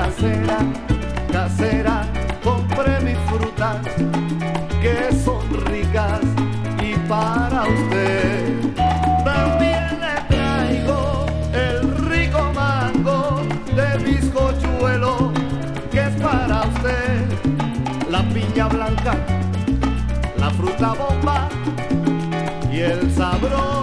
casera, casera, compré mis frutas que son ricas y para usted también le traigo el rico mango de bizcochuelo que es para usted, la piña blanca, la fruta bomba y el sabroso